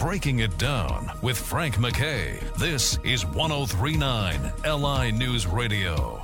Breaking It Down with Frank McKay. This is 1039 LI News Radio.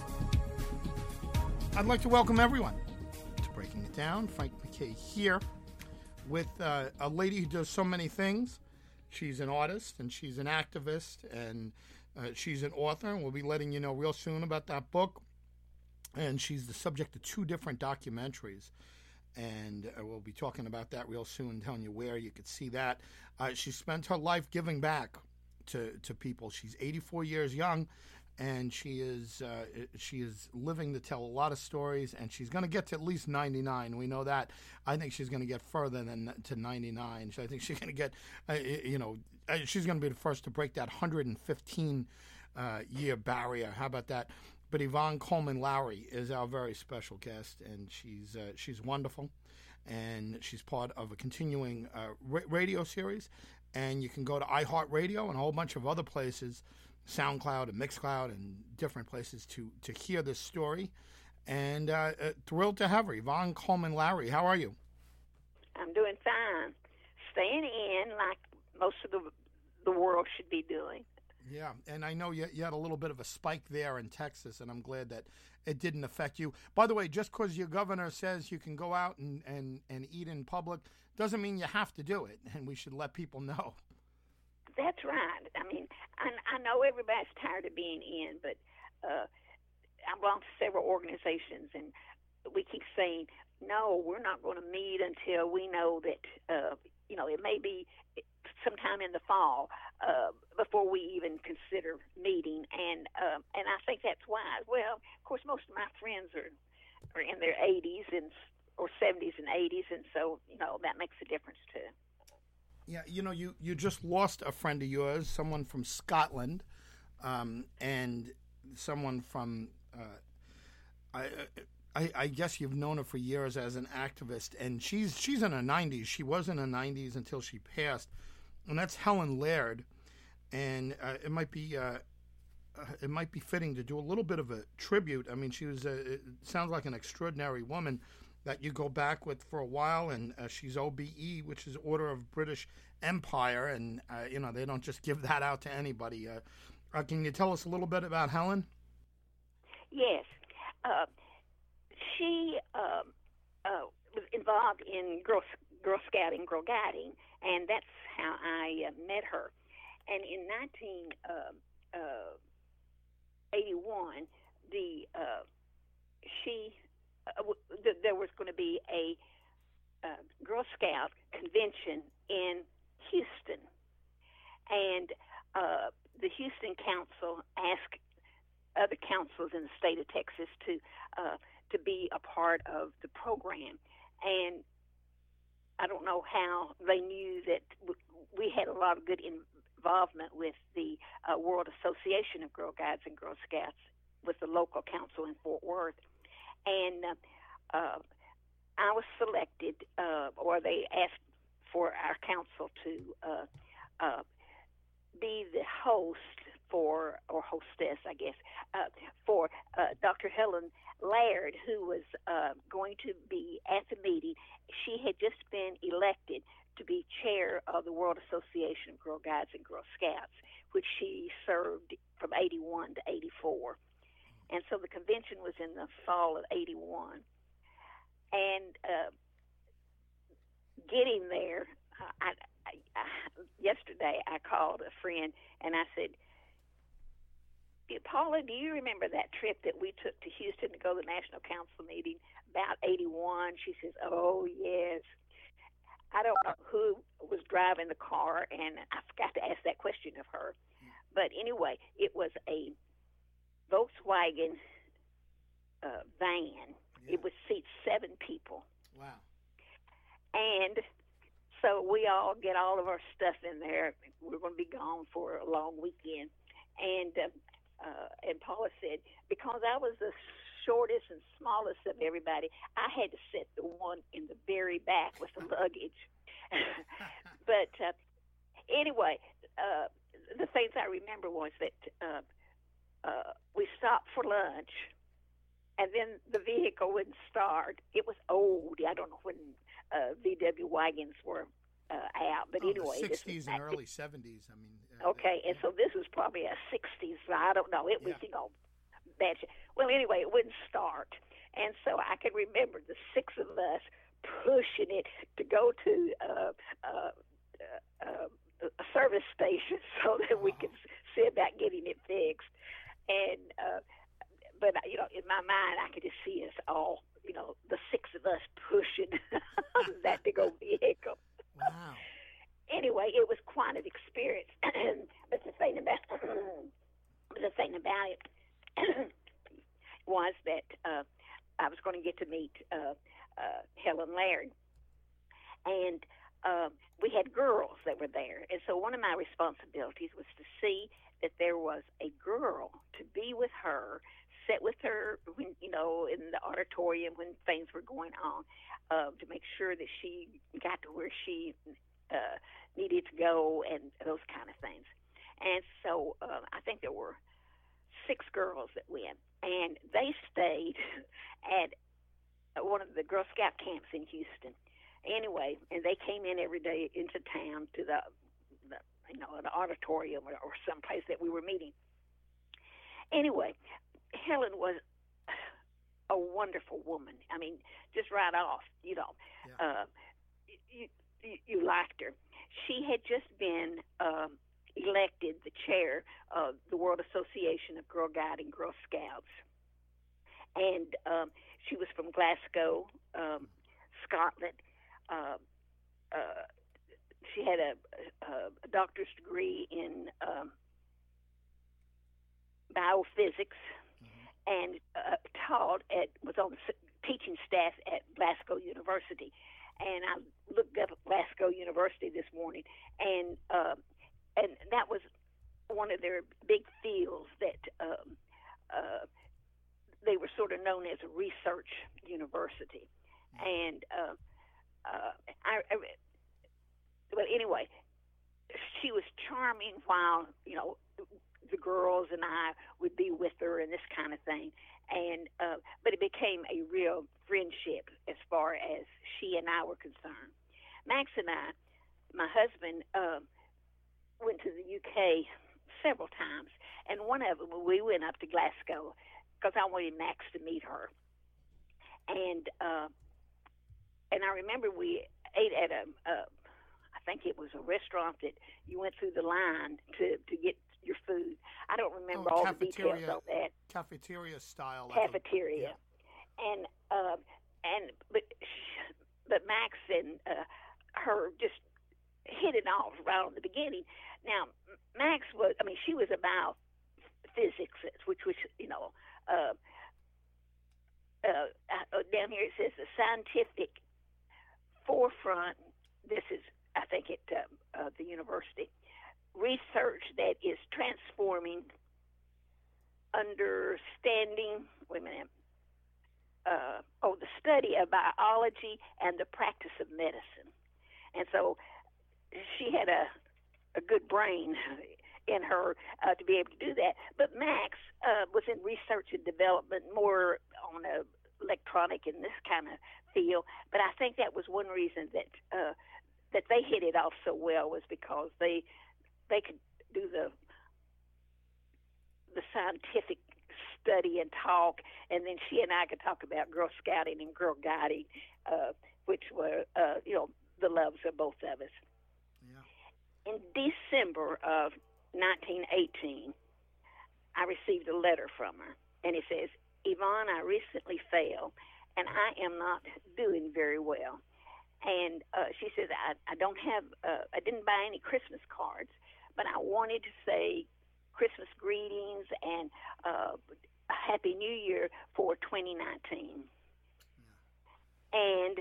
I'd like to welcome everyone to Breaking It Down. Frank McKay here with a lady who does so many things. She's an artist and she's an activist and she's an author, and we'll be letting you know real soon about that book. And she's the subject of 2 different documentaries. And we'll be talking about that real soon, telling you where you could see that. She spent her life giving back to people. She's 84 years young, and she is living to tell a lot of stories, and she's going to get to at least 99. We know that. I think she's going to get further than to 99. So I think she's going to get, she's going to be the first to break that 115-year barrier. How about that? But Yvonne Coleman Lowry is our very special guest, and she's wonderful, and she's part of a continuing radio series. And you can go to iHeartRadio and a whole bunch of other places, SoundCloud and Mixcloud and different places to hear this story. And thrilled to have her, Yvonne Coleman Lowry. How are you? I'm doing fine, staying in like most of the world should be doing. Yeah, and I know you had a little bit of a spike there in Texas, and I'm glad that it didn't affect you. By the way, just because your governor says you can go out and eat in public doesn't mean you have to do it, and we should let people know. That's right. I mean, I know everybody's tired of being in, but I belong to several organizations, and we keep saying, no, we're not going to meet until we know that, it may be sometime in the fall before we even consider meeting, and I think that's wise. Well, of course, most of my friends are in their 80s or 70s and 80s, and so that makes a difference too. Yeah, you just lost a friend of yours, someone from Scotland, and someone from I guess you've known her for years as an activist, and she's in her 90s. She was in her 90s until she passed. And that's Helen Laird, and it might be fitting to do a little bit of a tribute. I mean, she was it sounds like an extraordinary woman that you go back with for a while, and she's OBE, which is Order of British Empire, and they don't just give that out to anybody. Can you tell us a little bit about Helen? Yes, she was involved in Girl Scouting, Girl Guiding, and that's how I met her. And in 1981, there was going to be a Girl Scout convention in Houston, and the Houston Council asked other councils in the state of Texas to be a part of the program, and I don't know how they knew that we had a lot of good involvement with the World Association of Girl Guides and Girl Scouts with the local council in Fort Worth. And I was selected, or they asked for our council to be the host or hostess, I guess, for Dr. Helen Laird, who was going to be at the meeting. She had just been elected to be chair of the World Association of Girl Guides and Girl Scouts, which she served from 81 to 84. And so the convention was in the fall of 81. And getting there, yesterday I called a friend and I said, Paula, do you remember that trip that we took to Houston to go to the National Council meeting about 81? She says, oh, yes. I don't know who was driving the car, and I forgot to ask that question of her. But anyway, it was a Volkswagen van. Yeah. It would seat 7 people. Wow. And so we all get all of our stuff in there. We're going to be gone for a long weekend. And Paula said, because I was the shortest and smallest of everybody, I had to sit the one in the very back with the luggage. But anyway, the things I remember was that we stopped for lunch, and then the vehicle wouldn't start. It was old. I don't know when VW wagons were out. But anyway, the this 60s was and back early 70s. I mean. Okay, and so this was probably a 60s. I don't know. It was, bad shit. Well, anyway, it wouldn't start. And so I can remember the six of us pushing it to go to a service station so that we could see about getting it fixed. And but in my mind, I could just see us all, the six of us pushing that big old vehicle. Wow. Anyway, it was quite an experience. But the thing about it was that I was going to get to meet Helen Laird, and we had girls that were there, and so one of my responsibilities was to see that there was a girl to be with her, sit with her when in the auditorium when things were going on, to make sure that she got to where she needed to go and those kind of things. And so I think there were 6 girls that went, and they stayed at one of the Girl Scout camps in Houston. Anyway, and they came in every day into town to the an auditorium or someplace that we were meeting. Anyway, Helen was a wonderful woman. I mean, just right off, you liked her. She had just been elected the chair of the World Association of Girl Guiding Girl Scouts. And she was from Glasgow, Scotland. She had a doctor's degree in biophysics, and was on the teaching staff at Glasgow University. And I looked up at Glasgow University this morning, and that was one of their big fields that they were sort of known as a research university. And but anyway, she was charming while the girls and I would be with her and this kind of thing. And but it became a real friendship as far as she and I were concerned. Max and I, my husband, went to the UK several times, and one of them we went up to Glasgow because I wanted Max to meet her. And I remember we ate at I think it was a restaurant that you went through the line to get your food. I don't remember all the details of that. Cafeteria style. Cafeteria. And but Max and her just hit it off right on the beginning. Now, Max she was about physics, which was, down here it says the scientific forefront. This is, I think, at the university. Research that is transforming understanding, the study of biology and the practice of medicine. And so she had a good brain in her to be able to do that. But Max was in research and development, more on a electronic and this kind of field. But I think that was one reason that they hit it off so well, was because they could do the scientific study and talk, and then she and I could talk about Girl Scouting and Girl Guiding, which were the loves of both of us. Yeah. In December of 1918, I received a letter from her, and it says, "Yvonne, I recently fell, and I am not doing very well." And she says, I didn't buy any Christmas cards, but I wanted to say Christmas greetings and a Happy New Year for 2019. Yeah. And,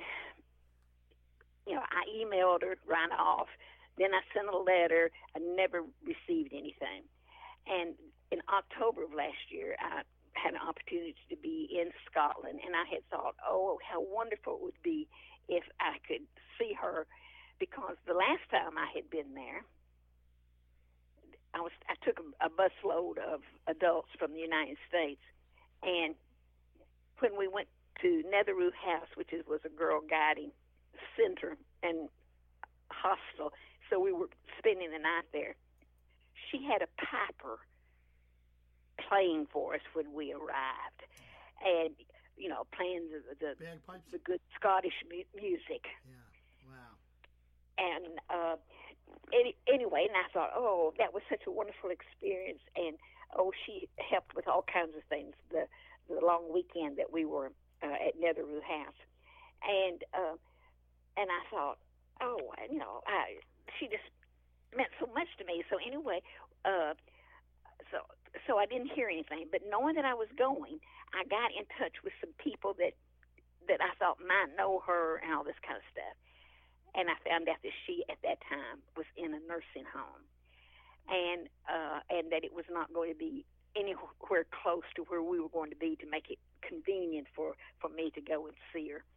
I emailed her right off. Then I sent a letter. I never received anything. And in October of last year, I had an opportunity to be in Scotland, and I had thought, oh, how wonderful it would be if I could see her, because the last time I had been there, I took a busload of adults from the United States, and when we went to Netheroo House, which was a girl guiding center and hostel, so we were spending the night there. She had a piper playing for us when we arrived, and playing the bagpipes, the good Scottish music. Yeah, wow. And anyway, and I thought, oh, that was such a wonderful experience, and she helped with all kinds of things. The long weekend that we were at Netheroo House, and I thought, she just meant so much to me. So anyway, so I didn't hear anything, but knowing that I was going, I got in touch with some people that I thought might know her and all this kind of stuff. And I found out that she, at that time, was in a nursing home, and that it was not going to be anywhere close to where we were going to be to make it convenient for me to go and see her.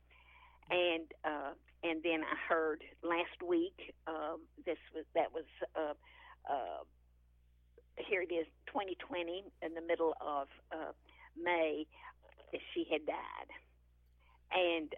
And then I heard last week, here it is, 2020, in the middle of May, that she had died. And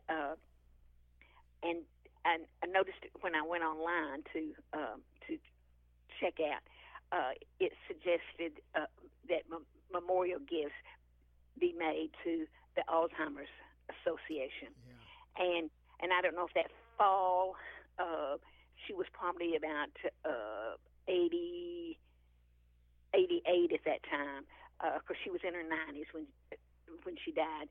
I noticed when I went online to check out, it suggested that memorial gifts be made to the Alzheimer's Association. Yeah. And I don't know if that fall, she was probably about 88 at that time, because she was in her 90s when she died.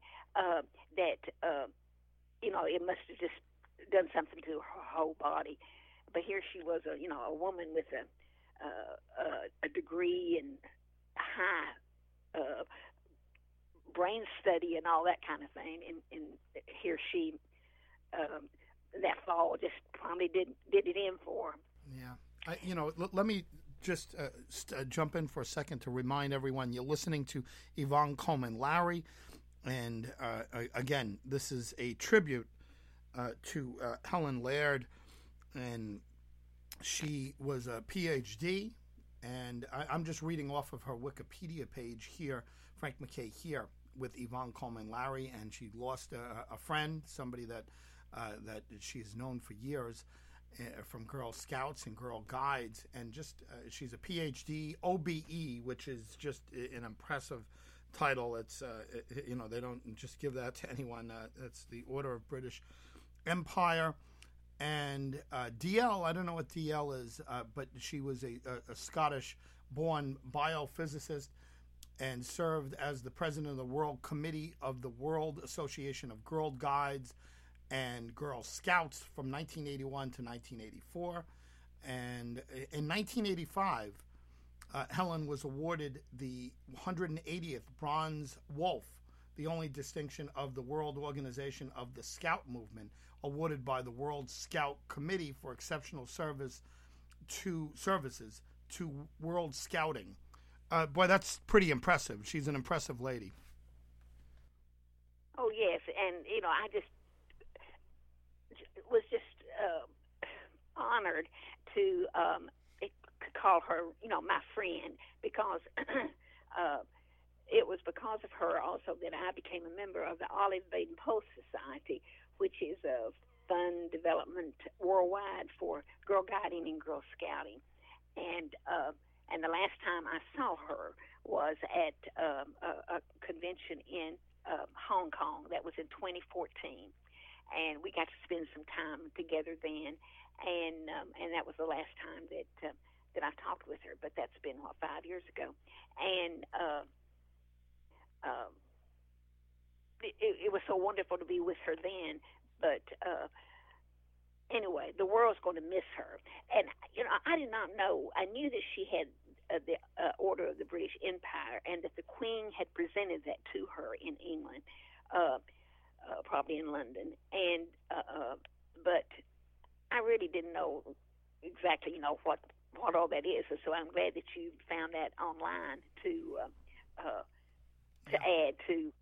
It must have just done something to her whole body. But here she was, a woman with a degree in high brain study and all that kind of thing. And here she, that fall, just probably did it in for her. Yeah. Let me just jump in for a second to remind everyone you're listening to Yvonne Coleman Lowry. And again, this is a tribute to Helen Laird, and she was a PhD, and I'm just reading off of her Wikipedia page here, Frank MacKay here, with Yvonne Coleman Lowry, and she lost a friend, somebody that she's known for years, from Girl Scouts and Girl Guides, and just she's a PhD, OBE, which is just an impressive title. It's they don't just give that to anyone. That's the Order of British Empire. And DL, I don't know what DL is, but she was a Scottish-born biophysicist and served as the president of the World Committee of the World Association of Girl Guides and Girl Scouts from 1981 to 1984. And in 1985, Helen was awarded the 180th Bronze Wolf, the only distinction of the World Organization of the Scout Movement, awarded by the World Scout Committee for exceptional services to World Scouting. Boy, that's pretty impressive. She's an impressive lady. Oh, yes, and, I just was honored to call her, my friend, because it was because of her also that I became a member of the Olive Baden Post Society, which is a fund development worldwide for girl guiding and girl scouting. And the last time I saw her was at a convention in Hong Kong. That was in 2014, and we got to spend some time together then. And that was the last time that I talked with her. But that's been 5 years ago, and it was so wonderful to be with her then. But anyway, the world's going to miss her. And I did not know. I knew that she had the Order of the British Empire, and that the Queen had presented that to her in England, probably in London. And but I really didn't know exactly, what all that is. So I'm glad that you found that online to add to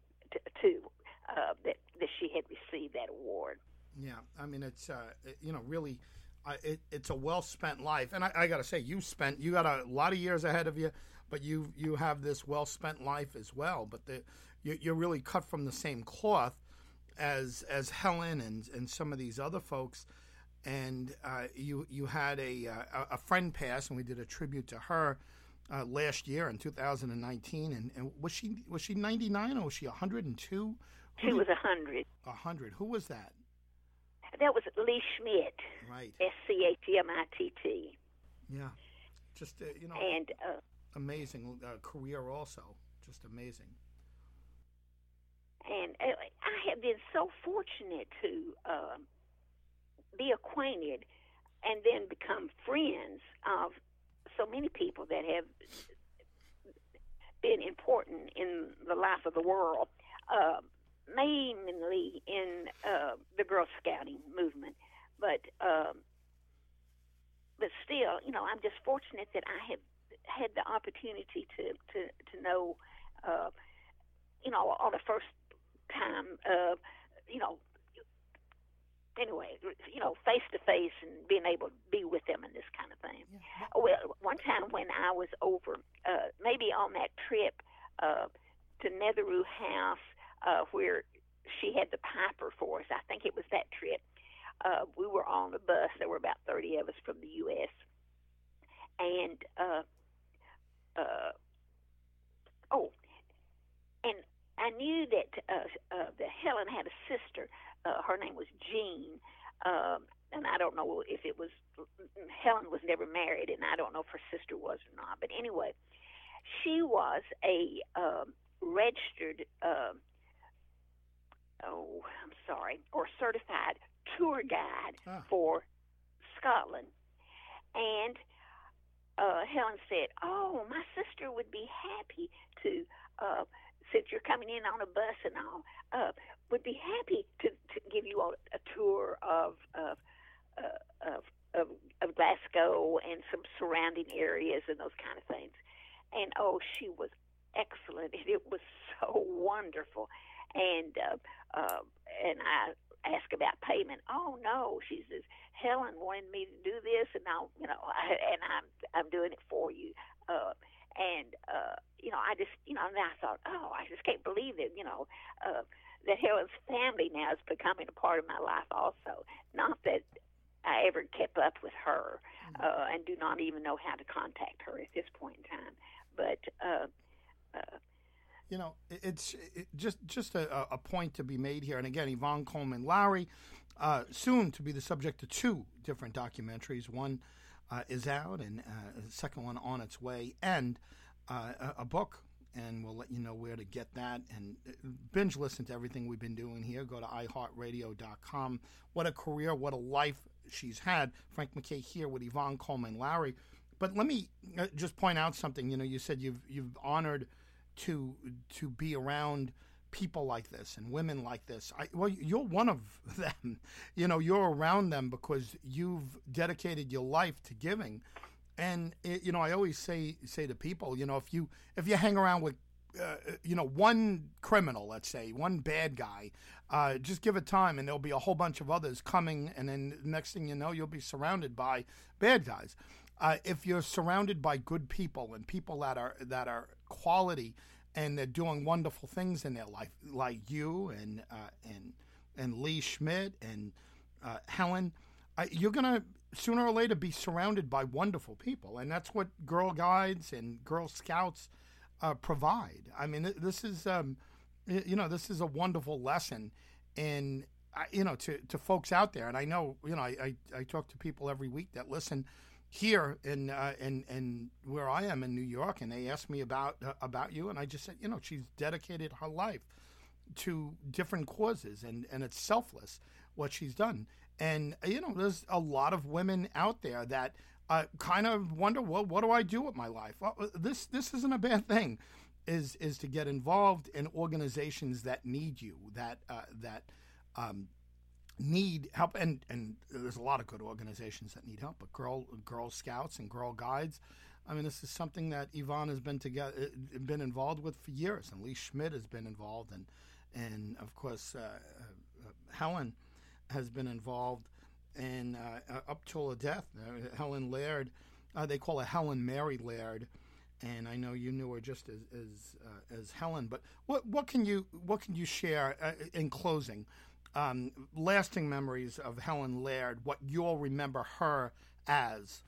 that she had received that award. Yeah, I mean, it's really, it's a well spent life, and I got to say, you got a lot of years ahead of you, but you have this well spent life as well. But you're really cut from the same cloth as Helen and some of these other folks. and you had a friend pass, and we did a tribute to her last year in 2019. And was she 99 or was she 102? She was 100. 100. Who was that? That was Lee Schmidt. Right. SCHMITT. Yeah. Just and amazing career also. Just amazing. And I have been so fortunate to be acquainted and then become friends of so many people that have been important in the life of the world, mainly in the Girl Scouting movement. But still, I'm just fortunate that I have had the opportunity to know, on the first time, face to face and being able to be with them and this kind of thing. Yeah. Well, one time when I was over, maybe on that trip to Netheroo House, where she had the Piper for us, I think it was that trip. We were on the bus. There were about 30 of us from the U.S. And and I knew that Helen had a sister. Her name was Jean, and I don't know if it was Helen was never married, and I don't know if her sister was or not. But anyway, she was a registered, or certified tour guide for Scotland. And Helen said, "Oh, my sister would be happy to, since you're coming in on a bus and all, would be happy to give you a tour of Glasgow and some surrounding areas and those kind of things." And she was excellent, and it was so wonderful. And I asked about payment. "Oh no," she says, "Helen wanted me to do this, and I'm doing it for you." I just, and I thought, I just can't believe it, that Helen's family now is becoming a part of my life also. Not that I ever kept up with her, and do not even know how to contact her at this point in time. But it's just a point to be made here. And again, Yvonne Coleman Lowry, soon to be the subject of two different documentaries. One is out, and the second one on its way, and a book. And we'll let you know where to get that. And binge listen to everything we've been doing here. Go to iHeartRadio.com. What a career, what a life she's had. Frank MacKay here with Yvonne Coleman Lowry. But let me just point out something. You said you've honored to be around people like this and women like this. Well, you're one of them. You're around them because you've dedicated your life to giving. And I always say to people, if you hang around with one criminal, let's say, one bad guy, just give it time, and there'll be a whole bunch of others coming, and then the next thing you know, you'll be surrounded by bad guys. If you're surrounded by good people and people that are quality and they're doing wonderful things in their life, like you and Lee Schmidt and Helen, you're gonna sooner or later be surrounded by wonderful people, and that's what Girl Guides and Girl Scouts provide. I mean, this is this is a wonderful lesson, and to folks out there. And I know I talk to people every week that listen here in where I am in New York, and they ask me about you, and I just said she's dedicated her life to different causes, and it's selfless what she's done. And, there's a lot of women out there that kind of wonder, well, what do I do with my life? Well, this isn't a bad thing, is to get involved in organizations that need you, that need help. And there's a lot of good organizations that need help, but Girl Scouts and Girl Guides, I mean, this is something that Yvonne has been involved with for years, and Lee Schmidt has been involved, and of course, Helen has been involved, and up till her death, Helen Laird, they call her Helen Mary Laird, and I know you knew her just as Helen. But what can you share in closing lasting memories of Helen Laird, what you'll remember her as.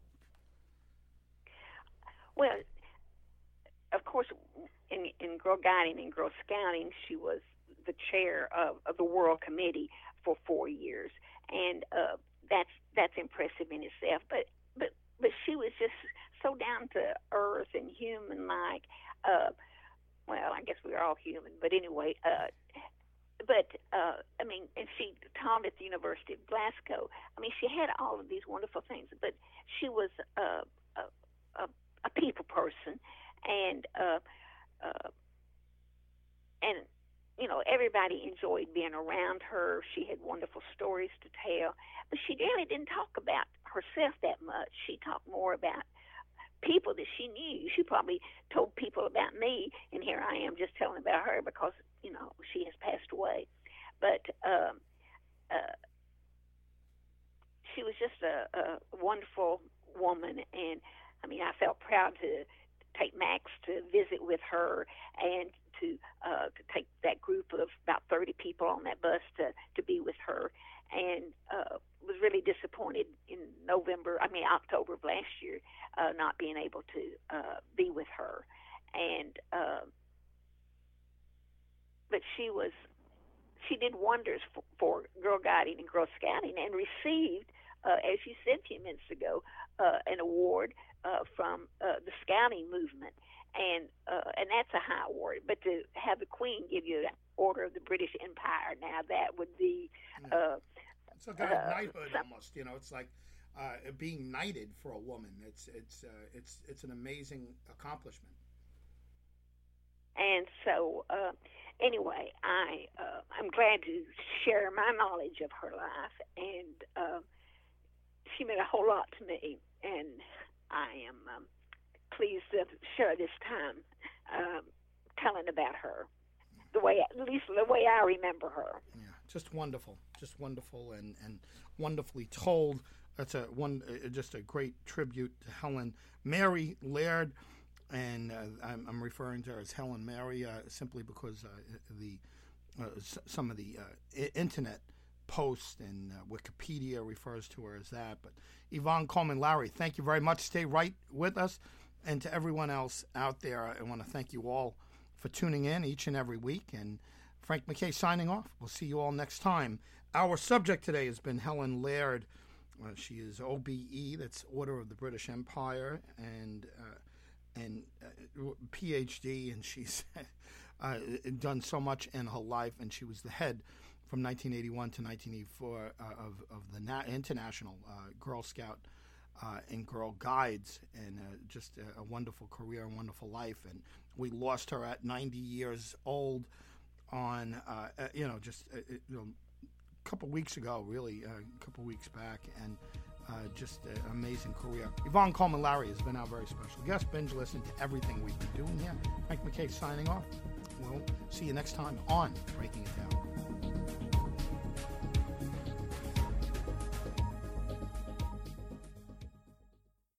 Well, of course, in Girl Guiding and Girl Scouting, she was the chair of the World Committee for 4 years, and that's impressive in itself. But she was just so down to earth and human-like. Well, I guess we are all human, but anyway. I mean, and she taught at the University of Glasgow. I mean, she had all of these wonderful things, but she was a people person, and you know, everybody enjoyed being around her. She had wonderful stories to tell, but she really didn't talk about herself that much. She talked more about people that she knew. She probably told people about me, and here I am just telling about her because, you know, she has passed away. But she was just a wonderful woman, and I mean, I felt proud to take Max to visit with her and to take that group of about 30 people on that bus to be with her, and was really disappointed in October of last year, not being able to be with her. And but she did wonders for Girl Guiding and Girl Scouting, and received, as you said a few minutes ago, an award from the Scouting movement, and that's a high award. But to have the Queen give you an Order of the British Empire, now that would be it's like a knighthood almost. You know, it's like being knighted for a woman. It's an amazing accomplishment. And so, anyway, I'm glad to share my knowledge of her life, and she meant a whole lot to me, and I am pleased to share this time telling about her, at least the way I remember her. Yeah, just wonderful, and wonderfully told. That's just a great tribute to Helen Mary Laird. And I'm referring to her as Helen Mary simply because some of the internet posts and Wikipedia refers to her as that. But Yvonne Coleman Lowry, thank you very much. Stay right with us. And to everyone else out there, I want to thank you all for tuning in each and every week. And Frank MacKay signing off. We'll see you all next time. Our subject today has been Helen Laird. She is OBE, that's Order of the British Empire, and PhD, and she's done so much in her life, and she was the head from 1981 to 1984 of the International Girl Scout and Girl Guides, and just a wonderful career and wonderful life. And we lost her at 90 years old on, just a couple weeks ago, really, a couple weeks back, and just an amazing career. Yvonne Coleman Lowry has been our very special guest. Binge listen to everything we've been doing here. Frank MacKay signing off. We'll see you next time on Breaking It Down.